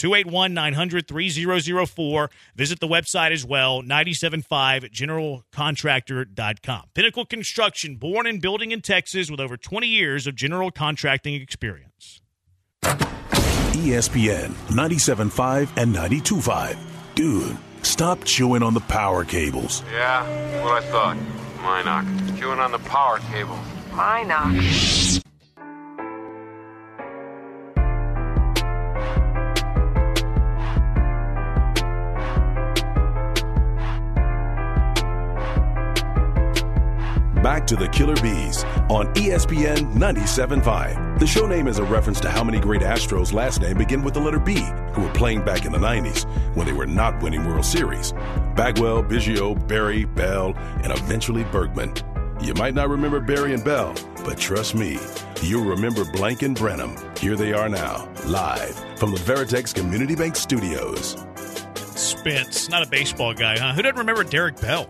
281-900-3004. Visit the website as well, 975generalcontractor.com. Pinnacle Construction, born and building in Texas with over 20 years of general contracting experience. ESPN 97.5 and 92.5. Dude, stop chewing on the power cables. Yeah, what I thought. My knock. Chewing on the power cable. My knock. back to the Killer Bees on ESPN 97.5. The show name is a reference to how many great Astros' last name begin with the letter B who were playing back in the 90s when they were not winning World Series. Bagwell, Biggio, Barry, Bell, and eventually Bergman. You might not remember Barry and Bell, but trust me, you'll remember Blank and Brenham. Here they are now, live from the Veritex Community Bank Studios. Spence, not a baseball guy, huh? Who doesn't remember Derek Bell?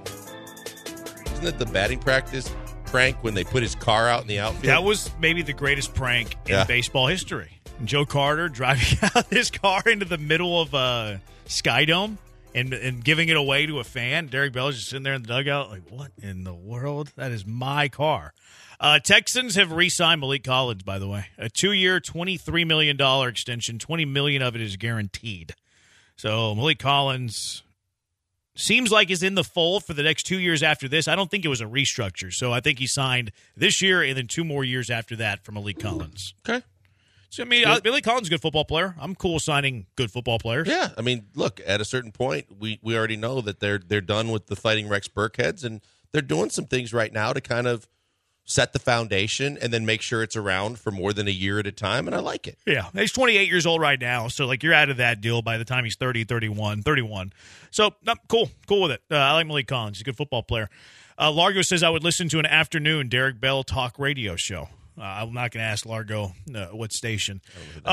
Isn't it the batting practice prank when they put his car out in the outfield? That was maybe the greatest prank in baseball history. Joe Carter driving out his car into the middle of Skydome and giving it away to a fan. Derek Bell is just sitting there in the dugout like, what in the world? That is my car. Texans have re-signed Maliek Collins, by the way. A 2-year, $23 million extension. $20 million of it is guaranteed. So Maliek Collins seems like is in the fold for the next 2 years after this. I don't think it was a restructure. So I think he signed this year and then 2 more years after that for Maliek Collins. Okay. So, I mean, Maliek Collins is a good football player. I'm cool signing good football players. Yeah. I mean, look, at a certain point, we already know that they're done with the Fighting Rex Burkheads, and they're doing some things right now to kind of set the foundation and then make sure it's around for more than a year at a time, and I like it. Yeah. He's 28 years old right now, so, like, you're out of that deal by the time he's 30, 31. So, cool with it. I like Maliek Collins. He's a good football player. Largo says, I would listen to an afternoon Derek Bell talk radio show. I'm not going to ask Largo what station.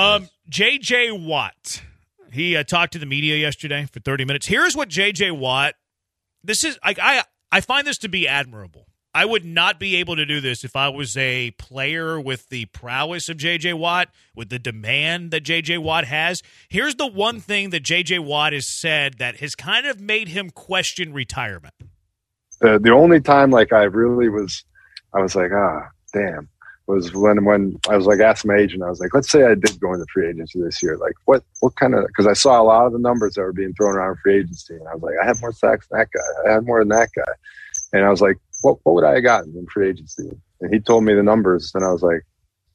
J.J. Watt. He talked to the media yesterday for 30 minutes. Here's what J.J. Watt – this is I find this to be admirable. I would not be able to do this if I was a player with the prowess of J.J. Watt, with the demand that J.J. Watt has. Here's the one thing that J.J. Watt has said that has kind of made him question retirement. The only time like I was like, damn, was when I was like asking my agent, I was like, let's say I did go into free agency this year. Like what kind of, because I saw a lot of the numbers that were being thrown around free agency. And I was like, I had more sacks than that guy. I had more than that guy. And I was like, what would I have gotten in free agency? And he told me the numbers, and I was like,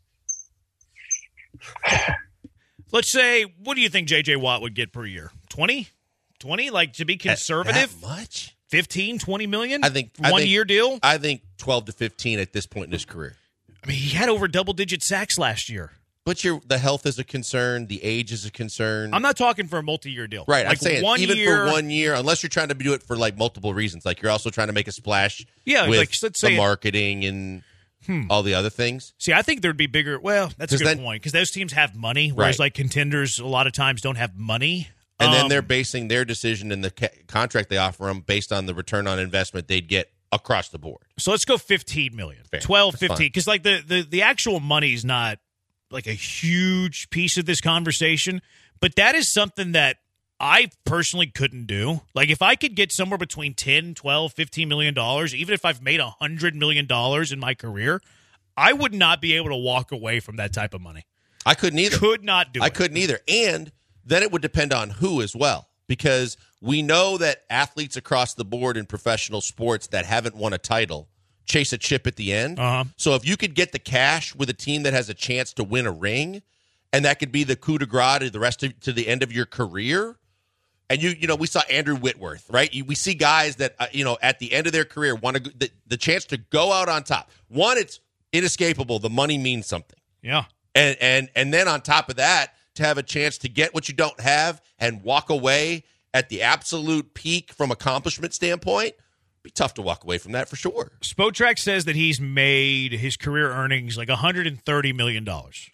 let's say, what do you think J.J. Watt would get per year? 20? 20? Like, to be conservative? That much? 15, 20 million? I think 1 year deal? I think 12 to 15 at this point in his career. I mean, he had over double-digit sacks last year. But the health is a concern. The age is a concern. I'm not talking for a multi-year deal. Right. Like I'm saying even for 1 year, unless you're trying to do it for like multiple reasons. Like you're also trying to make a splash with like, let's say the marketing and all the other things. See, I think there'd be bigger. Well, that's a good point because those teams have money, whereas like contenders a lot of times don't have money. And then they're basing their decision in the contract they offer them based on the return on investment they'd get across the board. So let's go 15 million. Fair. 12, 15. Because like the actual money's not like a huge piece of this conversation, but that is something that I personally couldn't do. Like if I could get somewhere between 10, 12, 15 million dollars, even if I've made $100 million in my career, I would not be able to walk away from that type of money. I couldn't either. Could not do it. I couldn't either. And then it would depend on who as well, because we know that athletes across the board in professional sports that haven't won a title chase a chip at the end. So if you could get the cash with a team that has a chance to win a ring, and that could be the coup de grace to the end of your career. And you know, we saw Andrew Whitworth, right? We see guys that at the end of their career want the chance to go out on top. One, it's inescapable. The money means something. Yeah. And then on top of that, to have a chance to get what you don't have and walk away at the absolute peak from accomplishment standpoint. Be tough to walk away from that for sure. Spotrac says that he's made his career earnings like $130 million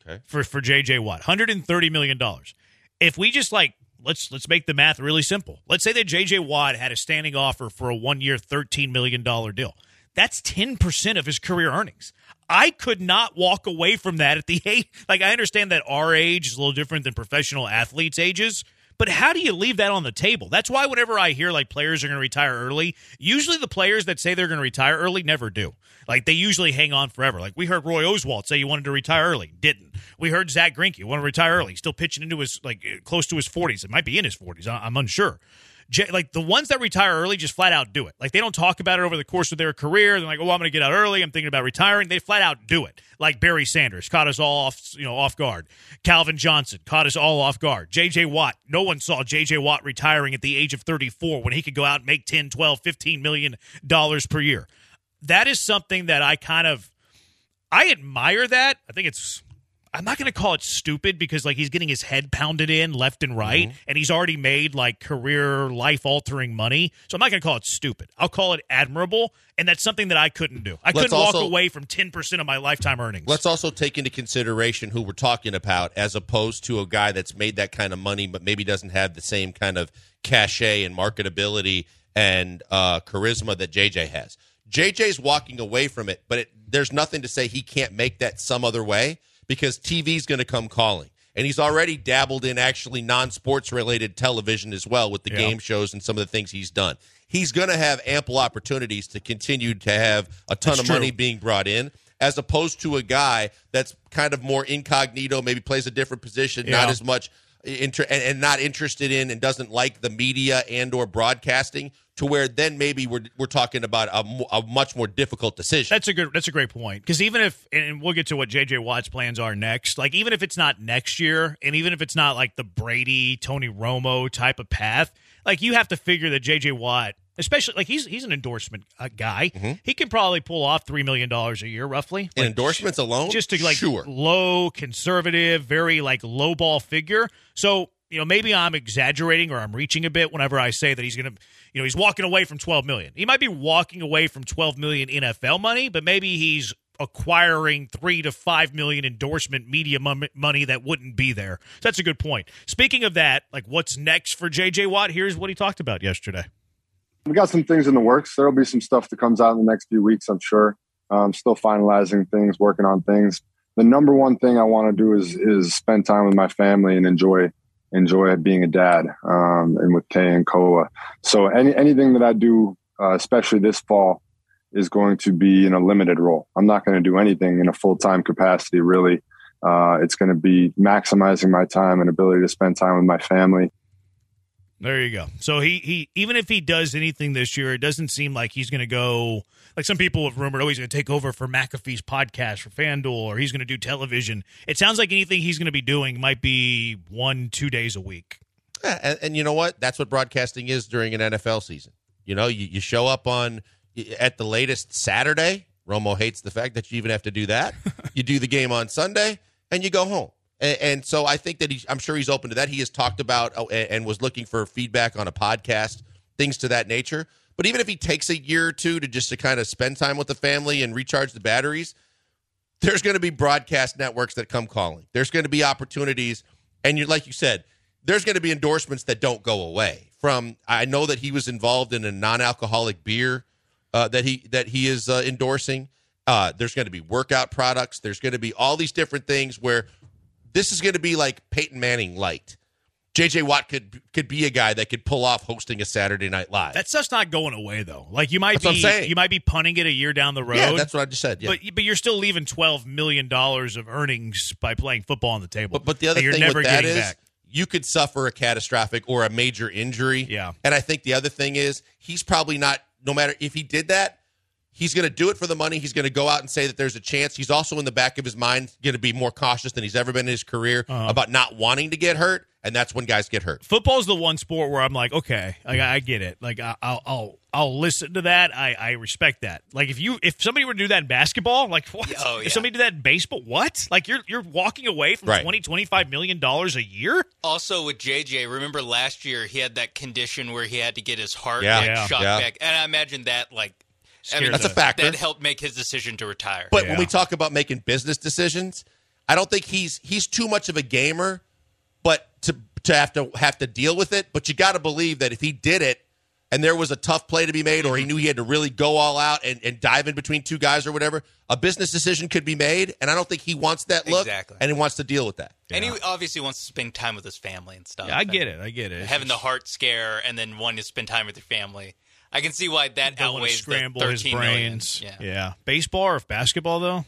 for J.J. Watt. $130 million. If we just let's make the math really simple. Let's say that J.J. Watt had a standing offer for a 1 year, $13 million deal. That's 10% of his career earnings. I could not walk away from that at the age. Like, I understand that our age is a little different than professional athletes' ages. But how do you leave that on the table? That's why whenever I hear like players are going to retire early, usually the players that say they're going to retire early never do. Like they usually hang on forever. Like we heard Roy Oswalt say he wanted to retire early, didn't. We heard Zach Greinke want to retire early, still pitching into his close to his 40s. It might be in his 40s. I'm unsure. Like the ones that retire early just flat out do it. Like they don't talk about it over the course of their career. They're like, oh, I'm going to get out early. I'm thinking about retiring. They flat out do it. Like Barry Sanders caught us all off guard. Calvin Johnson caught us all off guard. J.J. Watt. No one saw J.J. Watt retiring at the age of 34 when he could go out and make $10, $12, $15 million per year. that is something that I admire that. I think I'm not going to call it stupid because like he's getting his head pounded in left and right, and he's already made like career life-altering money. So I'm not going to call it stupid. I'll call it admirable, and that's something that I couldn't do. I couldn't walk away from 10% of my lifetime earnings. Let's also take into consideration who we're talking about as opposed to a guy that's made that kind of money but maybe doesn't have the same kind of cachet and marketability and charisma that JJ has. JJ's walking away from it, but there's nothing to say he can't make that some other way, because TV's going to come calling. And he's already dabbled in actually non-sports related television as well with the game shows and some of the things he's done. He's going to have ample opportunities to continue to have a ton of money being brought in, as opposed to a guy that's kind of more incognito, maybe plays a different position, not as much and not interested in and doesn't like the media and or broadcasting, to where then maybe we're talking about a much more difficult decision. That's a great point, because even if, and we'll get to what J.J. Watt's plans are next, like even if it's not next year, and even if it's not like the Brady, Tony Romo type of path, like you have to figure that J.J. Watt, especially like he's an endorsement guy, he can probably pull off $3 million a year roughly. In endorsements alone? Just to like low, conservative, very like low ball figure. So, maybe I'm exaggerating or I'm reaching a bit whenever I say that he's going to, he's walking away from $12 million. He might be walking away from $12 million NFL money, but maybe he's acquiring $3 to $5 million endorsement media money that wouldn't be there. So that's a good point. Speaking of that, like what's next for J.J. Watt? Here's what he talked about yesterday. We got some things in the works. There'll be some stuff that comes out in the next few weeks, I'm sure. Still finalizing things, working on things. The number one thing I want to do is spend time with my family and enjoy being a dad, and with Kay and Koa. So anything that I do, especially this fall, is going to be in a limited role. I'm not going to do anything in a full-time capacity, really. It's going to be maximizing my time and ability to spend time with my family. There you go. So he even if he does anything this year, it doesn't seem like he's going to go like some people have rumored, he's going to take over for McAfee's podcast for FanDuel, or he's going to do television. It sounds like anything he's going to be doing might be 1-2 days a week. Yeah, and you know what? That's what broadcasting is during an NFL season. You show up at the latest Saturday. Romo hates the fact that you even have to do that. You do the game on Sunday, and you go home. And so I think that I'm sure he's open to that. He has talked about and was looking for feedback on a podcast, things to that nature. But even if he takes a year or two to kind of spend time with the family and recharge the batteries, there's going to be broadcast networks that come calling. There's going to be opportunities. And like you said, there's going to be endorsements that don't go away. I know that he was involved in a non-alcoholic beer that he is endorsing. There's going to be workout products. There's going to be all these different things where this is going to be like Peyton Manning light. J.J. Watt could be a guy that could pull off hosting a Saturday Night Live. That stuff's not going away though. Like you might be punting it a year down the road. Yeah, that's what I just said. Yeah. But you're still leaving $12 million of earnings by playing football on the table. But the other thing with that is you could suffer a catastrophic or a major injury. Yeah. And I think the other thing is he's probably not. No matter if he did that, he's going to do it for the money. He's going to go out and say that there's a chance. He's also in the back of his mind going to be more cautious than he's ever been in his career about not wanting to get hurt, and that's when guys get hurt. Football's the one sport where I'm like, okay, like I get it. Like I'll listen to that. I respect that. Like if somebody were to do that in basketball, like what? Oh, yeah. If somebody did that in baseball, what? Like you're walking away from $20-25 million a year? Also with JJ, remember last year he had that condition where he had to get his heart shot back, and I imagine that that's a factor. That helped make his decision to retire. But when we talk about making business decisions, I don't think he's too much of a gamer, but to have to deal with it. But you got to believe that if he did it and there was a tough play to be made, or he knew he had to really go all out and dive in between two guys or whatever, a business decision could be made. And I don't think he wants that look, and he wants to deal with that. And he obviously wants to spend time with his family and stuff. Yeah, I get it. Having the heart scare and then wanting to spend time with your family. I can see why that outweighs scramble the his brains. Million. Yeah. Baseball or basketball, though?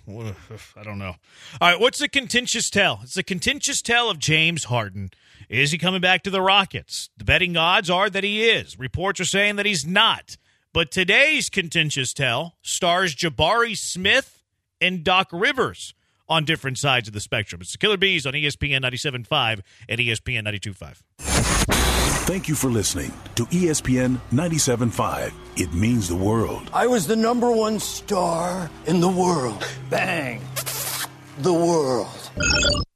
I don't know. All right, what's the contentious tell? It's the contentious tell of James Harden. Is he coming back to the Rockets? The betting odds are that he is. Reports are saying that he's not. But today's contentious tell stars Jabari Smith and Doc Rivers on different sides of the spectrum. It's the Killer Bees on ESPN 97.5 and ESPN 92.5. Thank you for listening to ESPN 97.5. It means the world. I was the #1 star in the world. Bang. The world.